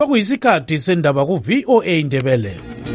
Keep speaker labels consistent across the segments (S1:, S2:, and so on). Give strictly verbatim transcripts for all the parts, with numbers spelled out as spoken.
S1: Okuyisikhathi sendaba ku V O A Ndebele.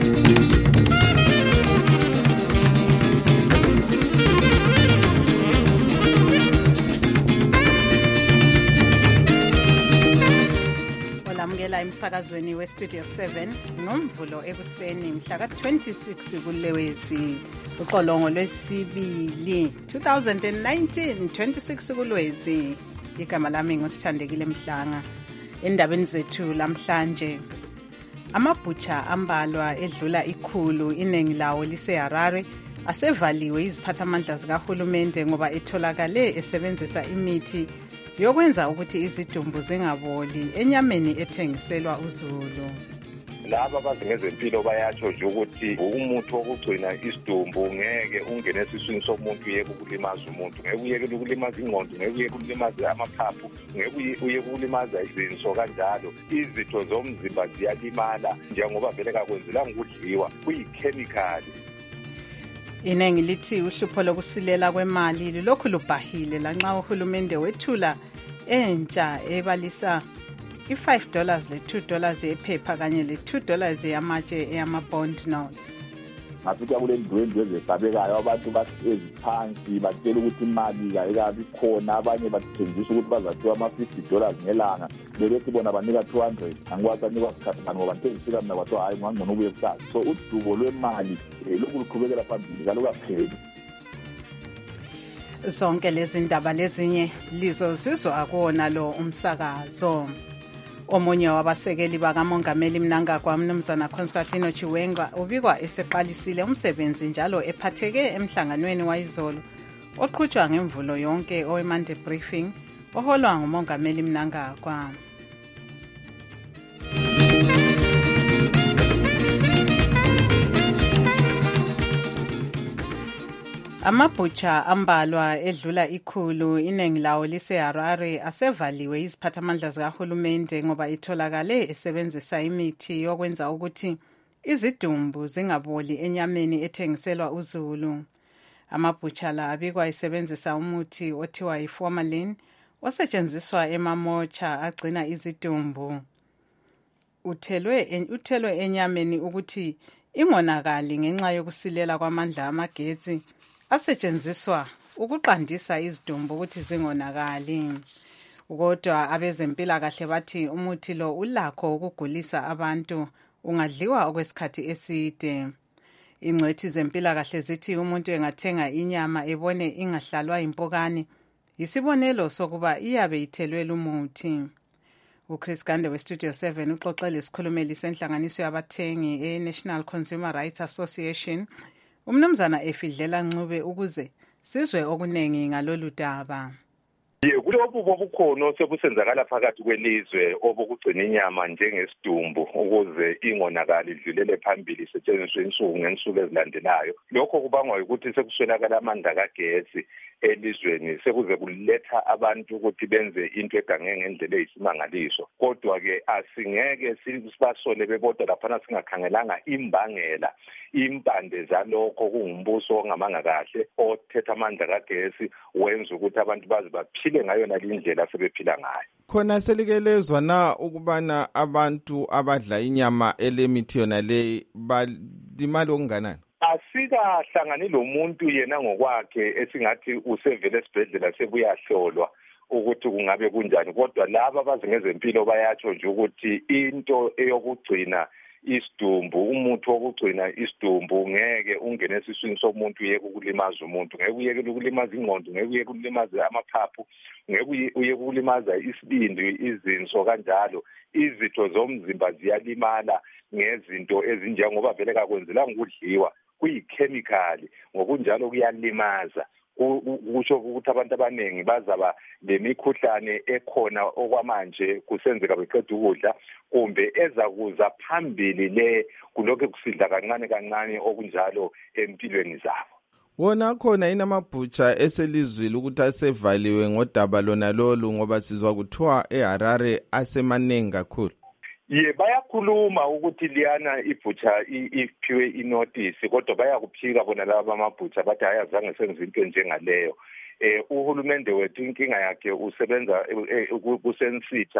S2: Olamukela emsakazweni we Studio seven ngomvulo ekuseni mhla ka twenty-six kuLwezi uqolongo lwesibili twenty nineteen twenty-six kuLwezi. Igama lami ngusithandekile Mhlanga. Endabeni zethu lamhlanje, amabhutsha ambalwa edlula ikhulu iningi lawo liseHarare asevaliwe iziphathamandla zikahulumende ngoba etholakale esebenzisa imithi yokwenza ukuthi izidumbu zingaboli enyameni ethengiselwa uzulu.
S3: Laba abazingezempilo bayatsho nje ukuthi umuthi wokugcina isidumbu ngeke ungene esiswini somuntu uyeke ukulimaza umuntu, ngeke uyeke ukulimaza ingqondo, ngeke uyeke ukulimaza amaphaphu, ngeke uyeke ukulimaza izinso kanjalo. Izitho zomzimba ziyalimala njengoba vele kakwenzelanga ukudliwa, kuyikhemikhali.
S2: Iningi lithi uhlupho lokusilela kwemali lokhu lubhahile lanxa uhulumende wethula entsha ebalisa i-five dollars le-two dollars yephepha kanye le-two dollars yamatshe eyama-bond notes.
S4: Ngafika kule ndwendwe ezesabekayo abantu bahlezi phansi batshela ukuthi imali kayikabi khona, abanye bathengisa ukuthi bazathiwa ama-fifty dollars ngelanga bebethi bona banika two hundred. Angikwazi anikwa sikhathi mani ngoba ntengifika mina kwathiwa hayi ngangcono ubuye kusasa. So udubo lwemali lokhu luqhubekela phambili kalukapheli.
S2: Zonke lezi ndaba lezinye lizozizwa kuwona lo umsakazo. Omunye wabasekeli bakamongameli Mnangagwa Mnumzana Constantino Chiwenga ubikwa eseqalisile umsebenzi njalo ephatheke emhlanganweni wayizolo oqhutshwa ngemvulo yonke oweMonday briefing oholwa ngumongameli Mnangagwa. Amabhutsha ambalwa edlula ikhulu iningi lawo liseHarare asevaliwe iziphathamandla zikahulumende ngoba itholakale esebenzisa imithi yokwenza ukuthi izidumbu zingaboli enyameni ethengiselwa uzulu. Amabhutsha la abikwa esebenzisa umuthi othiwa yi-formalin osetshenziswa emamocha agcina izidumbu. Uthelwe uthelwe enyameni ukuthi ingonakali ngenxa yokusilela kwamandla amagetsi asetshenziswa ukuqandisa izidumbu ukuthi zingonakali. Kodwa abezempilakahle bathi umuthi lo ulakho ukugulisa abantu ungadliwa okwesikhathi eside. Ingcwethi zempilakahle zithi umuntu engathenga inyama ebone ingahlalwa impokane isibonelo sokuba iyabe ithelwe lumuthi. uChris Gande we Studio seven uxoxele isikhulumeli senhlanganiso yabathengi e-National Consumer Rights Association umnumzana efidlela Ncube ukuze sizwe okunengi ngalolu daba.
S3: Ye kulobu bobukhona sebusenzakala phakathi kwelizwe obukugcina inyama njengesidumbu ukuze ingonakali idlulele phambili isetshenziswe insuku ngensuku ezilandelayo. Lokho kubangwa ukuthi sekuswelakala amandla kagesi elizweni sekuze kuletha abantu ukuthi benze into egange ngendlela eyisimangaliso. Kodwa ke asingeke sibasole bebodwa lapha singakhangelanga imbangela impande zalokho kungumbuso ongamanga kahle othetha amandla kagesi wenza ukuthi abantu bazi baphile ngayo nalindlela sebephila ngayo.
S5: Khona selikelezwa na ukubana abantu abadla inyama elemithi yona le balimali okunganani?
S3: Asikahlangani lo muntu yena ngokwakhe esingathi usevele esibhedlela sebuyahlolwa ukuthi kungabe kunjani, kodwa laba abazingezempilo bayatsho nje ukuthi into eyokugcina isidumbu umuthi wokugcina isidumbu ngeke ungene esiswini somuntu uyeke ukulimaza umuntu, ngeke uyeke ukulimaza ingqondo, ngeke uyeke ukulimaza amaphaphu, ngeke uyeke ukulimaza isibindi, izinso kanjalo. Izitho zomzimba ziyalimala ngezinto ezinjengoba vele kakwenzelanga ukudliwa, kuyikhemikhali ngokunjalo kuyalimaza. Kusho ukuthi abantu abaningi bazaba lemikhuhlane ekhona okwamanje kusenzeka beqeda ukudla kumbe ezakuza phambili le kulokho kusidla kancane kancane okunjalo empilweni zabo.
S5: Wona khona inamabhutsha eselizwile ukuthi asevaliwe ngodaba lona lolu ngoba sizwa kuthiwa eHarare asemanengi kakhulu.
S3: Ye bayakhuluma ukuthi liyana ibhutsha iphiwe inotice kodwa bayakuphika bona laba amabhutsha bathi ayazange senze into njengaleyo. Eh uhulumende wethu inkinga yakhe usebenza kusensitha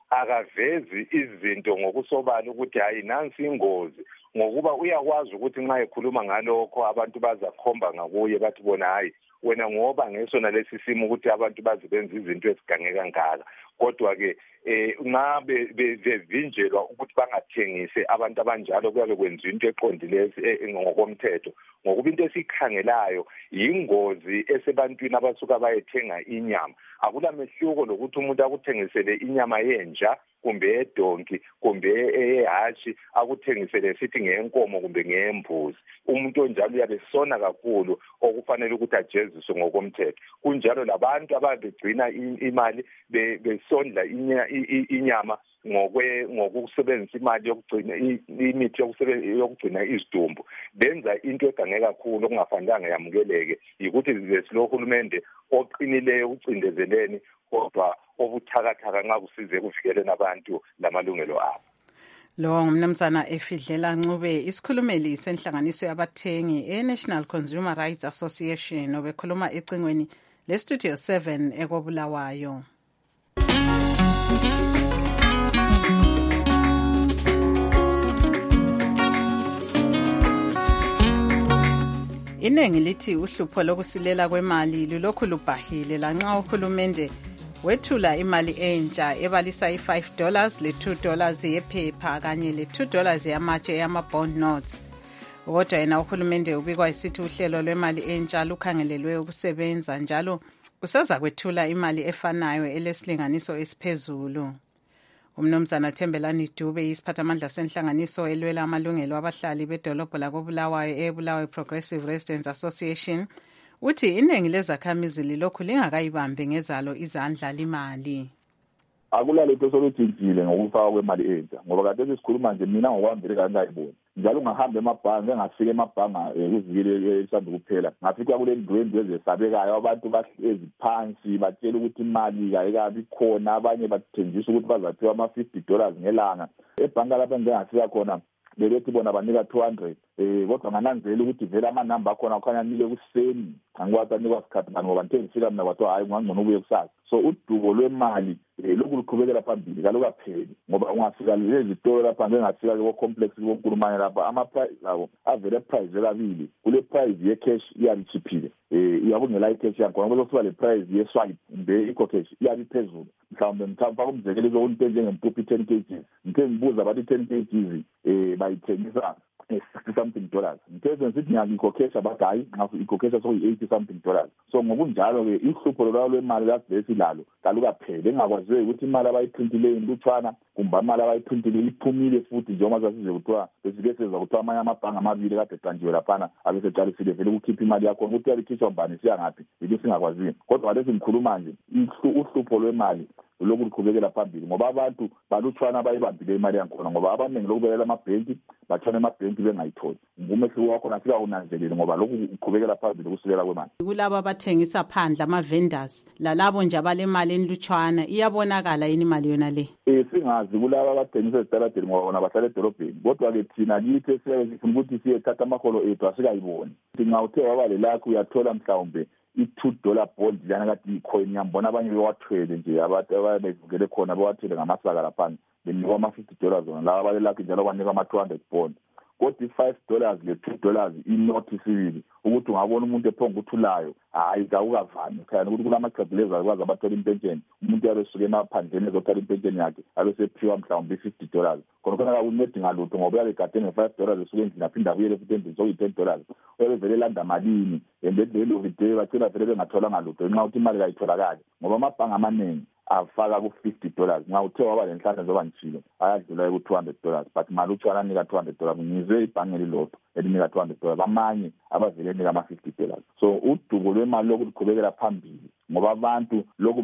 S3: akavezi izinto ngokusobala ukuthi hayi nansi ingozi, ngokuba uyakwazi ukuthi nxa ekhuluma ngalokho abantu bazakhomba ngakuye bathi bona hayi wena ngoba ngesona lesi simo ukuthi abantu bazibenza izinto ezigange kangaka. Kodwa-ke eh nxa bevinjelwa ukuthi bangathengise abantu abanjalo kuyabe kwenziwa into eqondileyo ngokomthetho, ngokuba into esikhangelayo yingozi esebantwini abasuka bayethenga inyama. Akula mehluko lokuthi umuntu akuthengisele inyama yenja kumbe edonki kumbe ehashi, akuthengisele sithi ngenkomo kumbe ngembuzi. Umuntu onjalo uyabe sona kakhulu okufanele ukuthi ajeziswe ngokomthetho. Kunjalo labantu ababegcina imali besondla inyama ngokwe ngokusebenzisa imali yokugcina imithi yokugcina izidumbu, benza into egange kakhulu okungafanelanga yamukeleke. Yikuthi lesilokhulumende oqinileyo ucindezeleni kodwa obuthakathaka nxa kusize kuvikeleni abantu lamalungelo abo.
S2: Lo ngumnumzana Efidlela Ncube, isikhulumeli senhlanganiso yabathengi e-National Consumer Rights Association, obekhuluma ecingweni le-Studio seven ekobulawayo. Inengi lithi uhlupho lokusilela kwemali lulokhu lubhahile lanxa uhulumende wethula imali entsha ebalisa i-five dollars le-two dollars yephepha kanye le-two dollars yamatshe yama-bond notes. Kodwa yena uhulumende ubikwa isithi uhlelo lwemali entsha lukhangelelwe ukusebenza njalo useza kwethula imali efanayo elesilinganiso esiphezulu. Umnumzana Thembelani Dube, isiphathamandla senhlanganiso elwela amalungelo abahlali bedolobho lakobulawayo eBulawayo Progressive Residents Association, uthi iningi lezakhamizi lilokhu lingakayibambi ngezalo izandla limali.
S4: Akulalento solutshintshile ngokufaka kwemali entsha, ngoba kade sikhuluma nje mina ngokwami ngangayiboni. Njalo ngahamba emabhange ngafika emabhanga kuzikile esanda kuphela, ngafika kule ndwendwe ezesabekayo, abantu bahlezi phansi batshela ukuthi imali ayikabi khona, abanye bathengisa ukuthi bazathiwa ama-fifty dollars ngelanga. Ebhanka lapho ngingafika khona bebethi bona banika two hundred, eh kodwa ngananzela ukuthi vele amanamba akhona akhanya nile kuseni, angikwazi anikwa isikhathi manje ngoba ngithe ngifika mina kwathiwa hayi ngangcono ubuye kusasa. So udubo lwemali lokhu luqhubekela phambili kalukapheli, ngoba ungafika lezi zitolo lapha ngengafika ko complex konkulumane lapha ama-price lawo avele price elabili. Kule price ye cash iyabichiphile, eh iyabungela i-cash yakho ngoba kusuka le price ye swipe mbe i cash iyabiphezulu. Mhlawumbe mthamba umzekelo zokunto njengempuphi ten kilograms, ngithe ngibuza bathi ten kilograms eh bayithengisa sixty something dollars. Ngithe sithi ngiyikhokhesha bathi hayi ngafu ikhokhesha so eighty something dollars. So ngokunjalo ke ihlupho lolo lwemali lasidesi lalo kalukaphele, engakwazi ukuthi imali abayiprintileyo intutshwana kumbe imali abayiprintile iphumile futhi njengoba sasize kuthiwa besike seza kuthiwa amanye amabhange amabili kade qanjiwe laphana abeseqalisile vele ukukhipha imali yakho ukuthi uyayikhishwa mbani siya ngaphi yini singakwazi. Kodwa lesi ngikhuluma nje uhlupho lwemali lokhu luqhubekela phambili ngoba abantu balutshwana bayibambile imali yakhona, ngoba abaningi lokubekela amabhenki batshona amabhenki bengayitholi. Ngumehluko wakho nafika unanzelele ngoba lokhu uqhubekela phambili ukusilela kwemali.
S2: Kulabo abathengisa phandle ama-vendors lalabo nje abalemali enlutshwana iyabonakala yini imali yona le?
S4: Eh singazi kulabo abathengisa ezitaladeni ngoba bona bahlala edolobheni, kodwa ke thina kithi sifuna ukuthi siyethatha amaholo ethu asikayiboni. Nxa uthe waba lelakho uyathola mhlawumbe i-two dollar bond lana kade icoin yambona abanye bewathwele nje abantu ababevukele khona bewathwele ngamasaka lapha benikwa ama-fifty dollars zona laba balelakho njalo banika ama-two hundred bond. Kodwa i-five dollars le-two dollars inotisibili ukuthi ungabona umuntu ephonga uthulayo hayi kawukavami khaya ukuthi kulamaqhegeleza kwazi abathola impentsheni, umuntu yabe suke emaphandleni ezothola impentsheni yakhe abe sephiwa mhlawumbe i-fifty dollars. Khona khona akuncedi ngalutho ngoba uyabe gade nge-five dollars esuke endlini aphinda abuyele futhi endlini sokuyi-ten dollars. Uyabe vele landa malini and at the end of the day bagcina vele bengathola ngalutho nxa ukuthi imali kayitholakali ngoba amabhange amaningi afaka ku-fifty dollars. Nxa uthe waba lenhlanhla njengoba ngitshilo ayadlula ku-two hundred dollars, but mali utshwana nika two hundred dollars. Ngizwe ibhange elilodwa elinika two hundred dollars, amanye abavele nika ama-fifty dollars. So udubo lwemali lokhu luqhubekela phambili ngoba abantu lokhu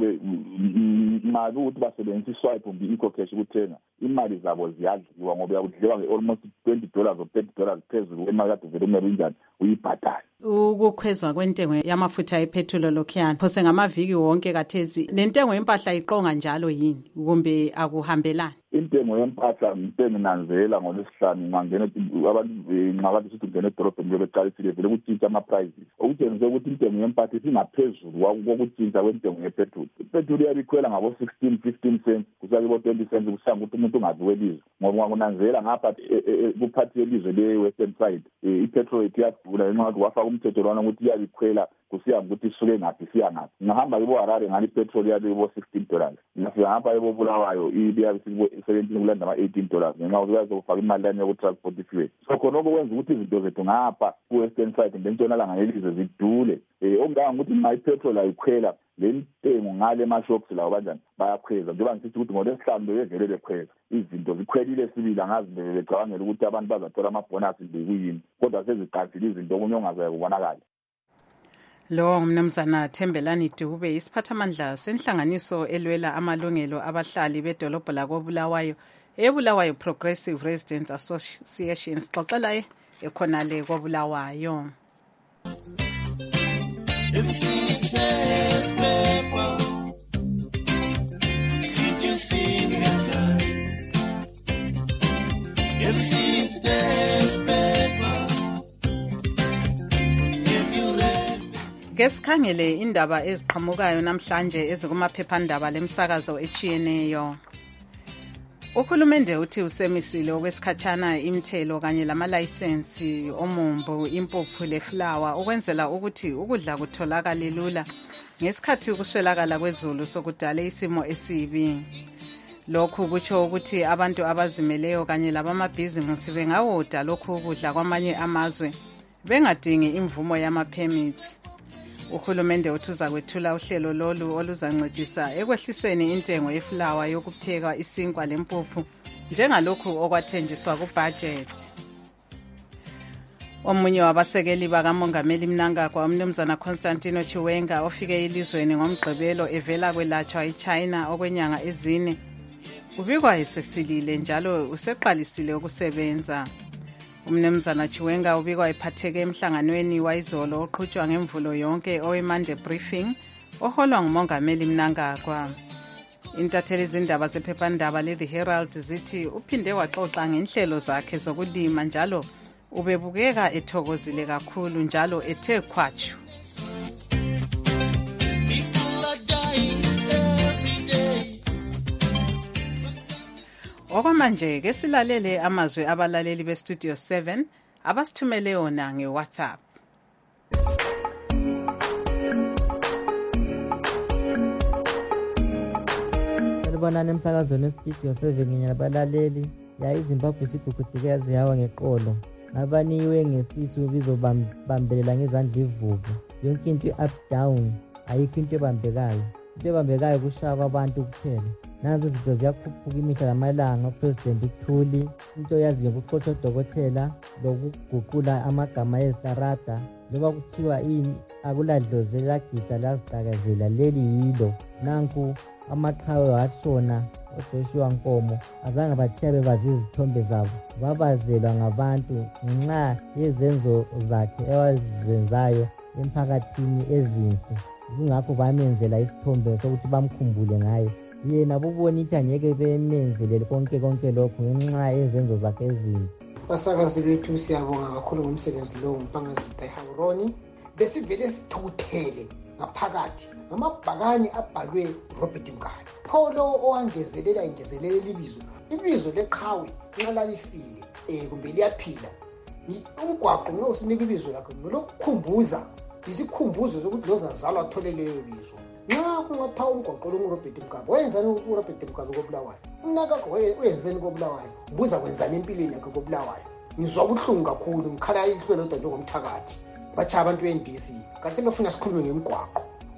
S4: imali ukuthi basebenzisa iswipe kumbe i-cash ukuthenga imali zabo ziyadliwa ngoba uyakudliwa nge-almost twenty dollars or thirty dollars phezulu kwemali kade vele umele unjani uyibhadale. Ukukhwezwa
S2: kwentengo yamafutha ephetholo lokhuyana phose ngamaviki wonke kathezi, nentengo yempahla iqonga njalo yini kumbe akuhambelani?
S4: intengo yempahla ngisenginanzela ngolesihlanu ngangena abantu nqakade sithi ngene edorobheni bebeqalisile vele ukutshintsha ama-prices okutshengise ukuthi intengo yempahla isingaphezulu kokutshintsha kwentengo yepetrol. Ipetrol iyabikhwela ngabo-sixteen fifteen cents kusiya kibo-twenty cents kusanga ukuthi umuntu ungazi welizwe ngoba ngunanzela ngapha kuphathi yelizwe le-western side ipetrol rate iyadula ngenxa yokuthi wafaka umthetho lwana ukuthi iyabikhwela kusiya ukuthi isuke ngaphi siya ngaphi. Ngahamba kibo-Harare ngani ipetrol yabe kibo-sixteen dollars ngafika ngapha ebo-Bulawayo iyabe seventeen kulanda ama-eighteen dollars ngenxa yokuthi uyazofaka imali yami yoku-transport fuel. So khonoko kwenza ukuthi izinto zethu ngapha ku-western side ngentshonalanga yelizwe zidule. um okunganga ukuthi ma ipetrol ayikhwela le ntengo ngale ema-shops lawo kanjani bayakhweza njengoba ngisithi ukuthi ngolesihlanu bebevele bekhweza izinto zikhwelile sibili angazi becabangela ukuthi abantu bazathola amabhonasi nje kuyini kodwa seziqathile izinto okunye ongazayo kubonakala.
S2: Lo ngumnumzana Thembelani Dube isiphathamandla senhlanganiso elwela amalungelo abahlali bedolobho lakobulawayo eBulawayo Progressive Residents Association sixoxela ekhonale kobulawayo. Ngesikhangele indaba eziqhamukayo namhlanje ezikumaphephandaba lemsakazo echiyeneyo. Uhulumende uthi usemisile okwesikhatshana imithelo kanye lamalayisensi omumbu, impuphu leflawa ukwenzela ukuthi ukudla kutholakale lula ngesikhathi ukuswelakala kwezulu sokudale isimo esibi. Lokhu kutsho ukuthi abantu abazimeleyo kanye labamabhizinisi bengawoda lokhu ukudla kwamanye amazwe bengadingi imvumo yama-permits. Uhulumende uthuza kwethula uhlelo lolu oluzancedisa ekwehliseni intengo yeflawa yokupheka isinkwa lempuphu njengalokhu okwathenjiswa kubudget. Omunye wabasekeli bakamongameli Mnangagwa umnumzana Constantino Chiwenga ofike elizweni ngomgqibelo evela kwelatshwa eChina okwenyanga ezine ubikwa esesilile njalo useqalisile ukusebenza. Umnumzana Chiwenga ubikwa ephatheke emhlanganweni wayizolo oqhutshwa ngemvulo yonke owe-Monday briefing oholwa ngumongameli Mnangagwa. Intatheli izindaba zephephandaba le-The Herald zithi uphinde waxoxa ngenhlelo zakhe zokulima njalo ubebukeka ethokozile kakhulu njalo ethe khwatshu. Okwamanje ke silalele amazwi abalaleli bestudio seven abasithumele yona ngeWhatsApp.
S6: Salibonani emsakazweni westudio seven nyabalaleli ya iZimbabwe sigugudikazi yawa ngeqolo abaniwe ngesisu bizobambelela ngezandla ivuvu yonke into up down ayikho into ebambekayo into ebambekayo kushaya kwabantu kuphela. Nazi izinto ziyakhuphuka imihla lamalanga uPresident Thuli into yaziyo ukuxoxa odokotela lokuguqula amagama ezitarada njengoba kuthiwa ini akuladlozi elagida lazidakazela leli yilo nanku amaqhawe watshona oJoshua Nkomo azange batshiya bebazi izithombe zabo babazelwa ngabantu ngenxa yezenzo zakhe ewazenzayo emphakathini ezinhle kungakho bamenzela isithombe sokuthi bamkhumbule ngaye yena bubonita ngeke bemenzelele konke konke lokho ngenxa yezenzo zakhe ezinhle.
S7: Basakazi bethu siyabonga kakhulu ngomsebenzi lo Mpangazitha eHaburoni besivele sithukuthele ngaphakathi ngamabhakani abhalwe Robert Mugabe pholo owangezelela ingezelela ibizo ibizo leqhawe nxa lalifile eh kumbe liyaphila umgwaqo nxa usinika ibizo lakhe lokukhumbuza isikhumbuzo sokuthi lozazalwa athole leyo bizo. Nxa kungathiwa umgwaqo lo Robert Mugabe wenzani uRobert Mugabe koBulawayo Mnangagwa wenzeni koBulawayo buza kwenzani empilweni yakhe koBulawayo. Ngizwa ubuhlungu kakhulu ngikhala ihlelo lodwa njengomthakathi bacha abantu be-N B C kanti befuna sikhulume ngemigwaqo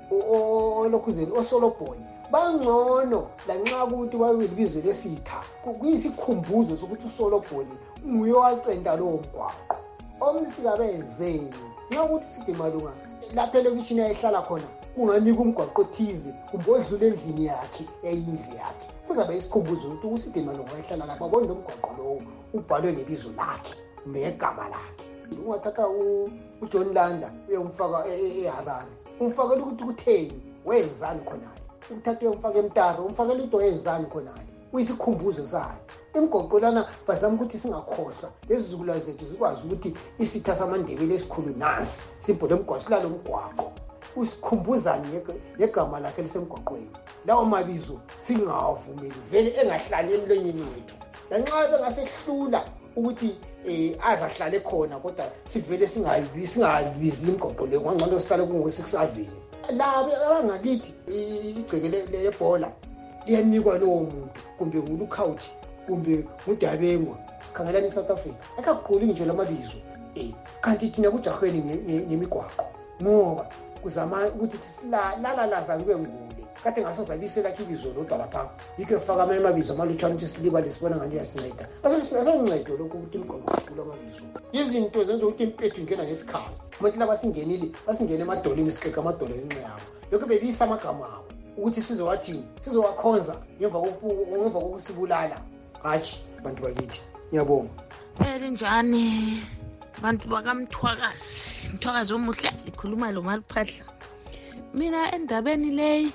S7: olokhuzeni oSolobhoni bangcono lanxa ukuthi bayilibizo lesitha kuyisikhumbuzo sokuthi uSolobhoni nguye wacenda lowo mgwaqo omsika benzeni nxa ukuthi sithi malunga lapha elokishini ayihlala khona kunganika umgwaqo thize kumbe odlula endlini yakhe eyindlu yakhe kuzabe isikhumbuzo ukuthi uside malunga ayihlala lapha babone nomgwaqo lowo ubhalwe ngebizo lakhe negama lakhe. Ungathatha uJohn Landa uyomfaka eHarare umfakela ukuthi kutheni wenzani khonale ukuthatha uyomfaka eMtaro umfakela into wenzani khonale uyisikhumbuzo sayo. Imgoqo lana bazama ukuthi singakhohlwa lezizukulwane zethu zikwazi ukuthi isitha samandebele esikhulu nasi sibhode emgwaqo silalo mgwaqo usikhumbuzane ngegama lakhe lisemgwaqweni. Lawo mabizo singawavumeli vele engahlali emlonyeni wethu. Lanxa bengasehlula ukuthi eh azahlale khona kodwa sivele singayibi singabizi imgoqo le ngangcono sihlale kungo six aveni. Labo abangakithi igceke lebhola liyanikwa lowo muntu kumbe ngulukhawuthi kumbe ngudabengwa khangelani eSouth Africa akakuquli nje lamabizo eh kanti thina kujahweni nemigwaqo ngoba kuzama ukuthi silala laza kube ngule kade ngasazabisela kibizo lodwa lapha yike faka amabizo amalutshwana ukuthi siliba lesibona ngani yasinceda asosincedo lokho ukuthi imigwaqo iqula amabizo izinto zenza ukuthi impethu ingena ngesikhala umuntu laba singenile basingene emadolini sixeka amadolo enqiyabo lokho bebisa amagama abo ukuthi sizowathini sizowakhonza ngemva ngemva kokusibulala hathi bantu bakithi ngiyabonga
S8: elinjani bantu bakamthwakazi mthwakazi omuhle likhuluma lo Maliphahla mina endabeni leyi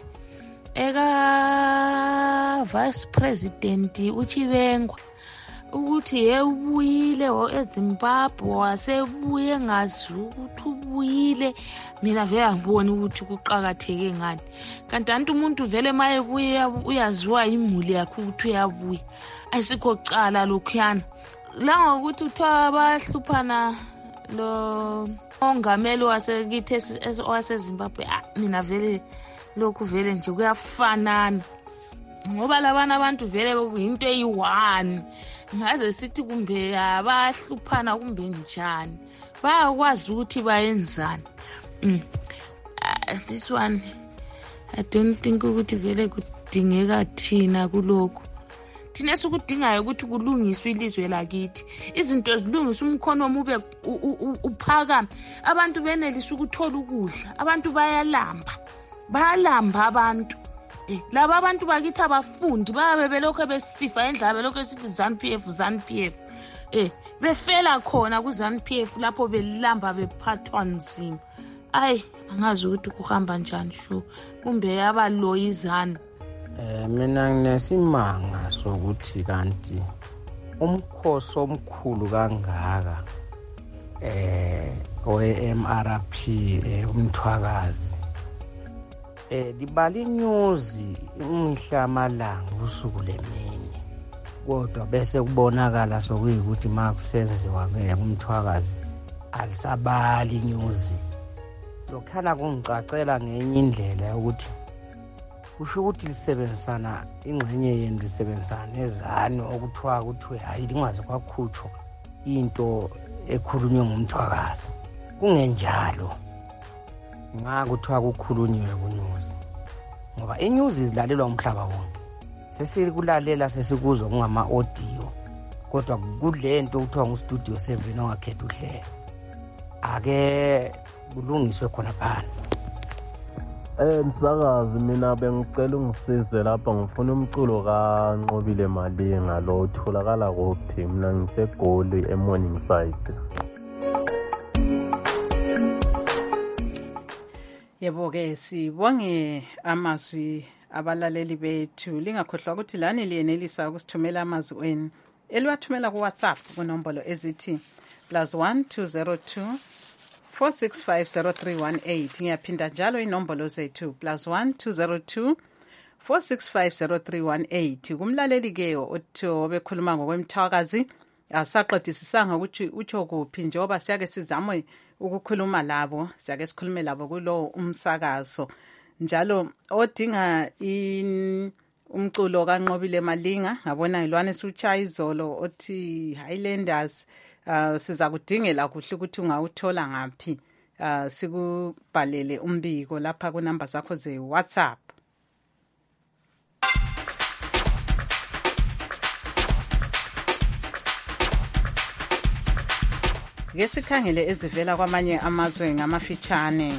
S8: eka vice president uChibengwa ukuthi yebuyile eZimbabwe wasebuye ngazi ukuthi ubuyile mina vele angiboni ukuthi kuqhakatheke ngani kanti antu umuntu vele maye buye uyaziwa imuli yakhe ukuthi uyabuya ayisikho cala lokhuyana la ngokuthi uthiwa abahluphana lo ongameli wasekithi waseZimbabwe mina vele lokhu vele nje kuyafanana ngoba labana abantu vele into eyi-one ngaze sithi kumbe abahluphana kumbe njani bayakwazi ukuthi bayenzani. mm. uh, this one I don't think ukuthi vele kudingeka thina kulokhu thina sikudingayo ukuthi kulungiswe ilizwe lakithi izinto zilungiswe umkhono omube uphakama abantu benelisa ukuthola ukudla abantu bayalamba bayalamba abantu eh laba abantu bakithi abafundi babe belokho besifa endlaba belokho esithi ZANU-P F ZANU-P F eh befela khona ku ZANU-P F lapho belamba bephathwa nzima ayi angazi ukuthi kuhamba njani sho kumbe yabaloyizana.
S9: Eh mina nginesimanga sokuthi kanti umkhosi omkhulu kangaka eh owe-M R P umthwakazi eh libali news umhla amalanga usuku lemini kodwa bese kubonakala sokuyikuthi makusenziwa ke umthwakazi alisabali news lokhana kungicacela ngenye indlela ukuthi kusho ukuthi lisebenzisana ingxenye yenu lisebenzisana nezanu okuthiwa ukuthi hayi lingaze kwakhutshwa into ekhulunywe ngumthwakazi kungenjalo ngakuthiwa kukhulunywe kunews ngoba inews izilalelwa umhlaba wonke sesikulalela sesikuzwa kungama audio kodwa kulento okuthiwa ngustudio seven ongakhetha uhlelo ake kulungiswe khona phana.
S10: Eh msakazi mina bengicela ungisize lapha ngifuna umculo kaNqobile Malinga lo utholakala kuphi mina ngisegoli eMorning Side.
S2: Yebo ke sibonge amazwi abalaleli bethu lingakhohlwa ukuthi lani liyenelisa ukusithumela amazwi enu eliwathumela ku WhatsApp kunombolo ezithi plus one two zero two four six five zero three one eight ngiyaphinda njalo inombolo zethu plus one two zero two four six five zero three one eight kumlaleli ke othi obekhuluma ngokwemthwakazi asaqedisisanga ukuthi utsho kuphi njengoba siyake sizame ukukhuluma labo siyake sikhulume labo kulo umsakazo njalo odinga in umculo kaNqobile Malinga ngabona ilwane suchaya izolo othi Highlanders uh, siza kudingela kuhle ukuthi ungawuthola ngaphi uh, sikubhalele umbiko lapha ku number zakho ze WhatsApp. Ngesikhangele ezivela kwamanye amazwe ngamafitshane.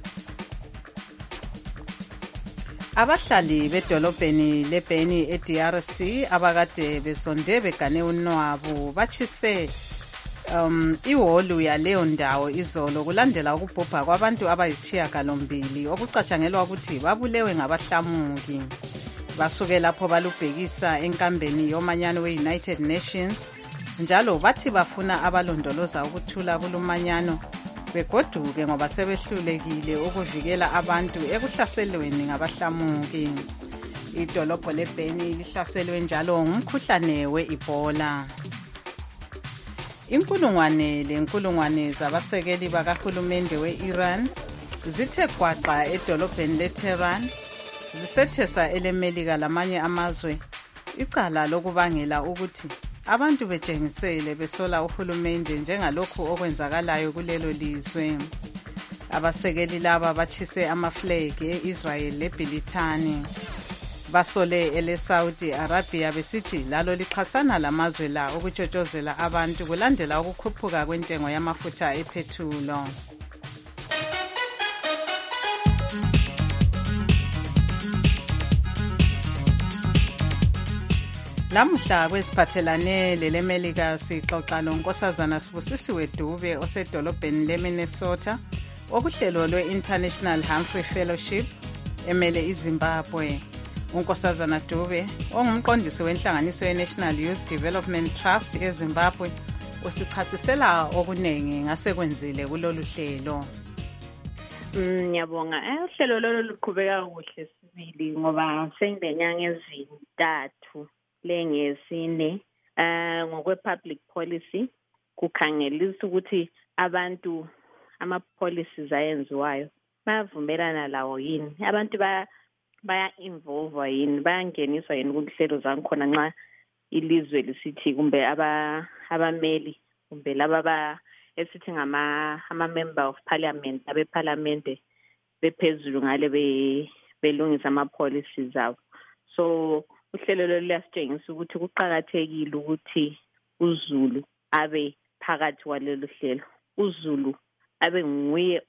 S2: Abahlali bedolobheni leBeni eD R C abakade besonde begane unwabu bachise um iholu yaleyo ndawo izolo kulandela ukubhubha kwabantu abayishiya galombili okucatshangelwa ukuthi babulewe ngabahlamuki. basuke lapho balubhekisa enkambeni yomanyano we-United Nations njalo bathi bafuna abalondoloza ukuthula kulumanyano begoduke ngoba sebehlulekile ukuvikela abantu ekuhlaselweni ngabahlamuki. Idolobho leBeni lihlaselwe njalo ngumkhuhlane we-Ebola. Inkulungwane lenkulungwane zabasekeli bakahulumende we-Iran zithe gwaqa edolobheni leTehran zisethesa elemelika lamanye amazwe icala lokubangela ukuthi abantu betshengisele besola uhulumende njengalokhu okwenzakalayo kulelo lizwe. Abasekeli laba bachise amaflegi e-Israel leBrithani. Basole ele Saudi Arabia besithi lalo lixhasana lamazwe la ukutshotshozela abantu kulandela ukukhuphuka kwentengo yamafutha ephethulo. Lamuhla kwesiphathelane lelemelika sixoxa lonkosazana Sibusisiwe Dube osedolobheni leMinnesota okuhlelo lwe-International Humphrey Fellowship emele iZimbabwe. Unkosazana Dube ongumqondisi wenhlanganiso ye-National Youth Development Trust eZimbabwe usichasisela okunengi ngasekwenzile kulolu hlelo.
S11: Ngiyabonga. Uhlelo lolu luqhubeka kuhle sibili ngoba senginenyanga ezintathu lengesine eh ngokwe-public policy kukhangelisa ukuthi abantu ama-policies ayenziwayo bayavumelana lawo yini, abantu baya baya-involve yini, bayangeniswa yini kuhlelo zangikhona nxa ilizwe lisithi kumbe abameli kumbe laba esithi ngama ama-member of parliament abeparlamente bephezulu ngale belungisa ama-policies abo. So uhlelo lolu luyasitshengisa ukuthi kuqakathekile ukuthi uZulu abe phakathi kwalelo hlelo, uZulu abe nguye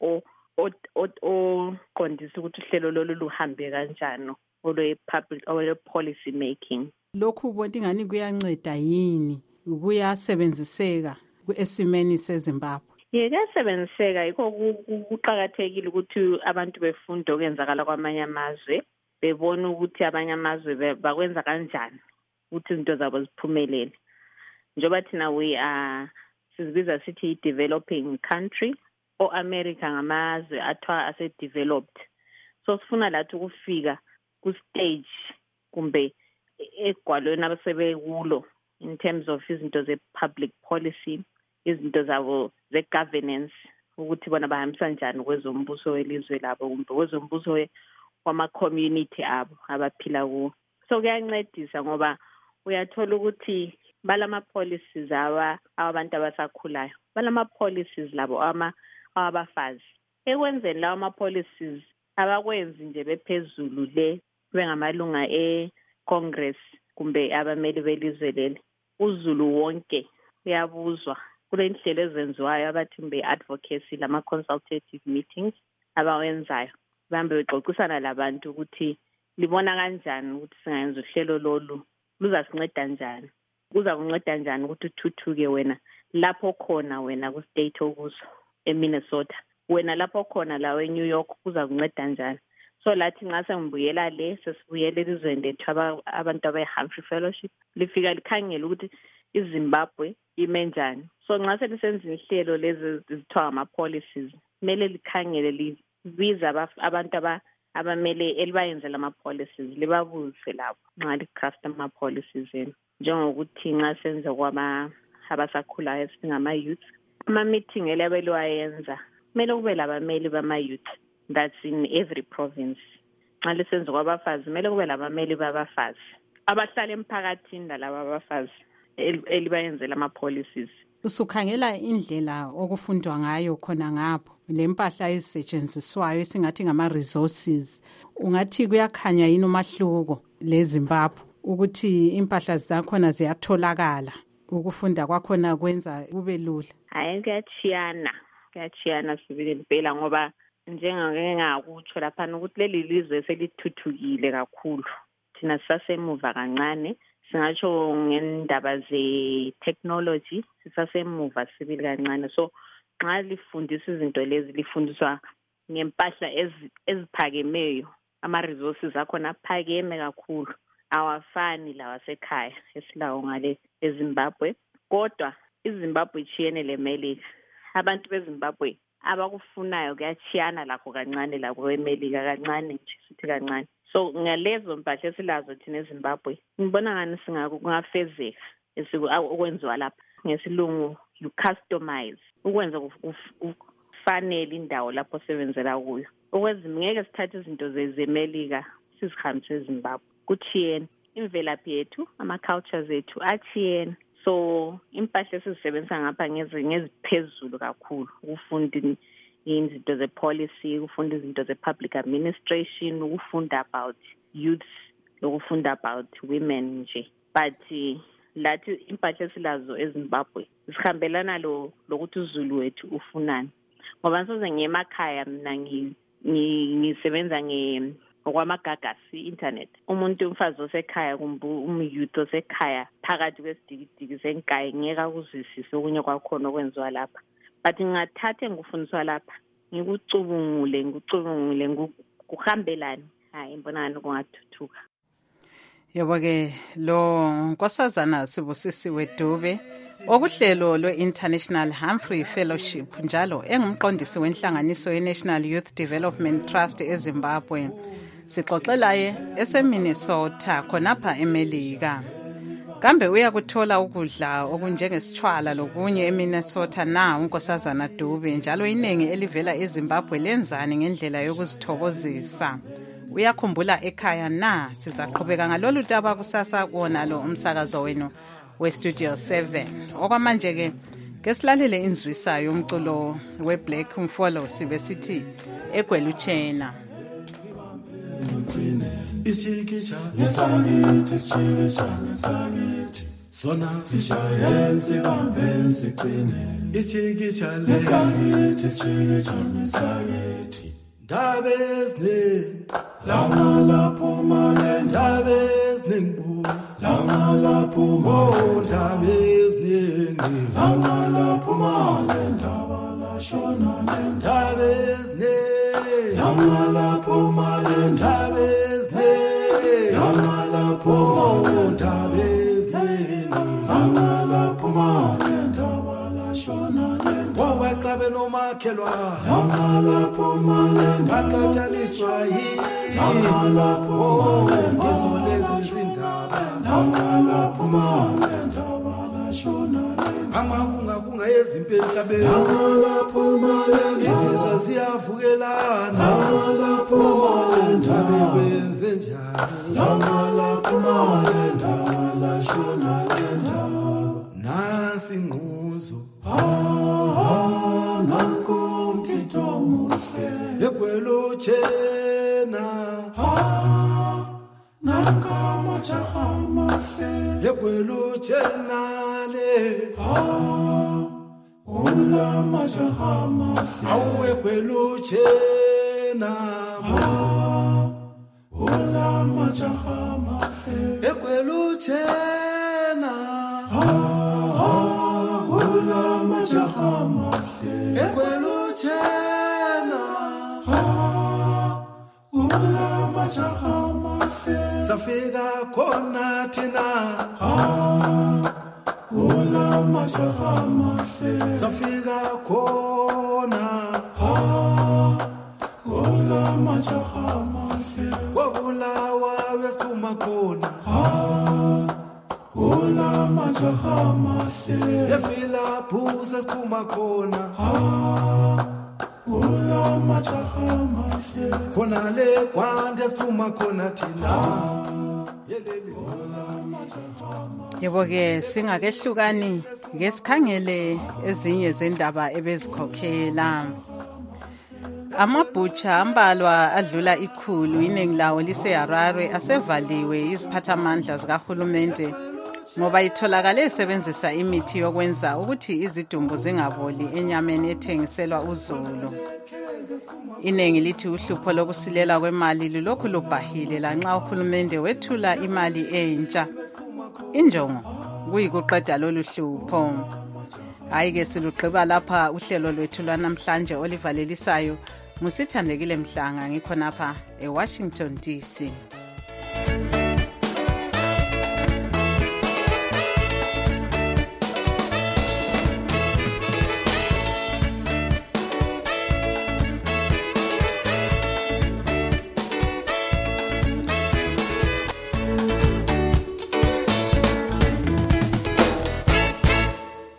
S11: oqondisa ukuthi uhlelo lolu luhambe kanjani olwe-public olwe-policy making.
S2: Lokhu ubona ingani kuyanceda yini kuyasebenziseka esimeni seZimbabwe?
S11: Yeke kuyasebenziseka, yikho kuqakathekile ukuthi abantu befunde okwenzakala kwamanye amazwe, bebona ukuthi abanye amazwe bakwenza kanjani ukuthi izinto zabo ziphumelele. Njoba thina we are sizibiza sithi developing country o America ngamazwe athiwa ase developed. So sifuna lathi ukufika ku stage kumbe egwalweni abasebe kulo in terms of izinto ze public policy, izinto zabo ze governance, ukuthi bona bahambisa kanjani kwezombuso welizwe labo kumbe kwezombuso kwama-community abo abaphila kuwo. So kuyancedisa ngoba uyathola ukuthi balama-policies awa abantu abasakhulayo, balama-policies labo ama abafazi. Ekwenzeni lawo ama-policies abakwenzi nje bephezulu le bengamalunga e-Congress kumbe abameli belizwe leli. uZulu wonke uyabuzwa kule ndlela ezenziwayo abathi mbe advocacy lama-consultative meetings abawenzayo. Bahambe bexoxisana labantu ukuthi libona kanjani ukuthi singayenza uhlelo lolu, luzasinceda njani, kuza kunceda njani ukuthi uthuthuke wena lapho khona wena ku-state okuso eMinnesota, wena lapho khona lawe eNew York kuza kunceda njani. So lathi nxa sengibuyela le sesibuyele elizweni lethu abantu abe-Humphrey Fellowship lifika likhangela ukuthi iZimbabwe ime njani. So nxa selisenza ihlelo lezi zithiwa ama-policies kumele likhangele libiza abantu abamele elibayenzela ama-policies libabuze labo nxa li-craft ama-policies enu. Njengokuthi nxa senza kwama abasakhulayo singama-youth, ama-meeting eliyabe liwayenza kumele kube labameli bama-youth, that's in every province. Nxa lisenza kwabafazi kumele kube labameli babafazi abahlala emphakathini lalaba abafazi elibayenzela ama-policies.
S2: Usukhangela indlela okufundwa ngayo khona ngapho lempahla ezisetshenziswayo esingathi ngama-resources, ungathi kuyakhanya yini umahluko leZimbabwe ukuthi impahla zakhona ziyatholakala, ukufunda kwakhona kwenza kube lula?
S11: Hayi, kuyachiyana kuyachiyana sibili impela ngoba njengake ngakutsho lapha ukuthi leli lizwe selithuthukile kakhulu, thina sisasemuva kancane. Singatsho ngendaba ze-technology sisasemuva sibili kancane. So nxa lifundisa izinto lezi lifundiswa ngempahla eziphakemeyo ama-resources akhona aphakeme kakhulu, awafani lawasekhaya esilawo ngale eZimbabwe. Kodwa iZimbabwe ichiyene leMelika. Abantu beZimbabwe abakufunayo kuyachiyana lakho kancane lakho eMelika kancane nje sithi kancane. So ngalezo mpahla esilazo thina eZimbabwe ngibona ngani singako kungafezeka esikwenziwa lapha ngesilungu you customize ukwenza kufanele indawo lapho sebenzela kuyo. Okwezi ngeke sithathe izinto zeMelika sizihambise eZimbabwe. Kuchiyene imvelaphi yethu, ama-cultures ethu achiyene. So impahla esizisebenzisa ngapha ngeziphezulu kakhulu, ukufunda izinto ze-policy, ukufunda izinto ze-public administration, ukufunda about youth, ukufunda about women nje. But uh, lathi impahla esilazo eZimbabwe sihambelana lo lokuthi uZulu wethu ufunani. Ngoba ngisoze ngiyemakhaya mina ngisebenza nge okwamagagasi internet. Umuntu umfazi osekhaya kumbu umyouth osekhaya phakathi kwesidikidiki senkayi ngeke akuzwisise okunye kwakhona okwenziwa lapha. But ngingathathe ngifundiswa lapha ngikucubungule ngikucubungule ngikuhambelane hayi mbonana kungathuthuka.
S2: Yebo ke lo Nkosazana Sibusisiwe Dube okuhlelo lwe-International Humphrey Fellowship njalo engumqondisi wenhlanganiso ye-National Youth Development Trust eZimbabwe. Sixoxelaye eseMinnesota khonapha eMelika. Kambe uyakuthola ukudla okunjengesitshwala lokunye eMinnesota na uNkosazana Dube njalo inengi elivela eZimbabwe lenzani ngendlela yokuzithokozisa. Uyakhumbula ekhaya na? Sizaqhubeka ngalolu daba kusasa kuona lo umsakazo wenu we-Studio seven. Okwamanje ke kesilalele inzwisa yomculo we-Black Mfolo sibe sithi egwelutshena.
S12: Isikicha nesangithi isikicha nesangithi sona sishayen sibamben sigcine isikicha nesangithi isikicha nesangithi ndabezne lama lapho mane ndabezne ngibu lama lapho mo ndabezne lama lapho mane ndabala shona ndabezne lama lapho mane ndabezne lama lapho mo ndabezne lama lapho mane ndabala shona waqabe nomakhelwa lama lapho mane ngaqathaniswa yini lama lapho mane ngizolezi izindaba lama lapho mane ndabala shona amahunga kunga yezimpela kabeni lama lapho mane izizwe ziyavukelana lama lapho mane ndabekwenze njani lama lapho mane ndabala shona ndaba nasi ngquzo ah nankumkito muhle egwelutshena ah nankama chahamahle egwelutshena le ah ulama chahamahle awu egwelutshena ah ulama chahamahle egwelutshena ah ulama chahamahle egwelutshena ah ulama chahamahle safika khona thina ah ulama chahamahle safika khona ah ulama chahamahle wabulawa wesiphuma khona ah ulama chahamahle efila phusa siphuma khona ah ulama chahamahle khona le kwande siphuma khona thina yelele ulama chahamahle.
S2: Yebo ke singakehlukani ngesikhangele ezinye zendaba ebezikhokhela. Amabhutsha ambalwa adlula ikhulu iningi lawo liseHarare asevaliwe iziphathamandla zikahulumende ngoba itholakale isebenzisa imithi yokwenza ukuthi izidumbu zingaboli enyameni ethengiselwa uZulu. Iningi lithi uhlupho lokusilela kwemali lulokhu lubhahile lanxa uhulumende wethula imali entsha. Injongo kuyikuqeda lolu hlupho. Hayi ke silugqiba lapha uhlelo lwethu lwanamhlanje olivalelisayo ngusithandekile Mhlanga ngikhonapha eWashington D C.